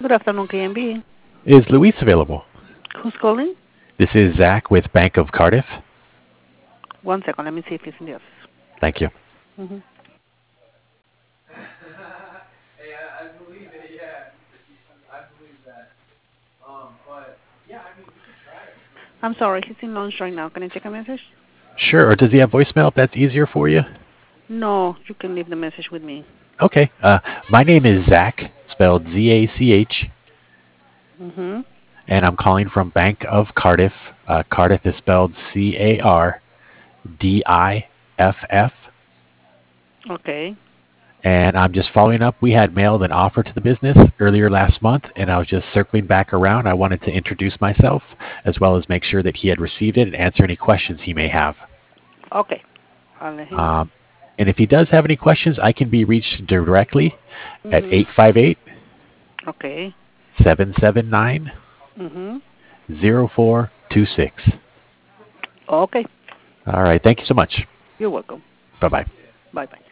Good afternoon, KMB. Is Luis available? Who's calling? This is Zach with Bank of Cardiff. 1 second. Let me see if he's in the office. Thank you. Hmm. I'm sorry. He's in lunch right now. Can I take a message? Sure, or does he have voicemail if that's easier for you? No, you can leave the message with me. Okay. My name is Zach, spelled Zach, Hmm. and I'm calling from Bank of Cardiff. Cardiff is spelled Cardiff. Okay. And I'm just following up. We had mailed an offer to the business earlier last month, and I was just circling back around. I wanted to introduce myself as well as make sure that he had received it and answer any questions he may have. Okay. I'll let him know. Um, and if he does have any questions, I can be reached directly at Hmm. 858 Okay. 779 Hmm. 0426. Okay. All right. Thank you so much. You're welcome. Bye bye. Bye bye.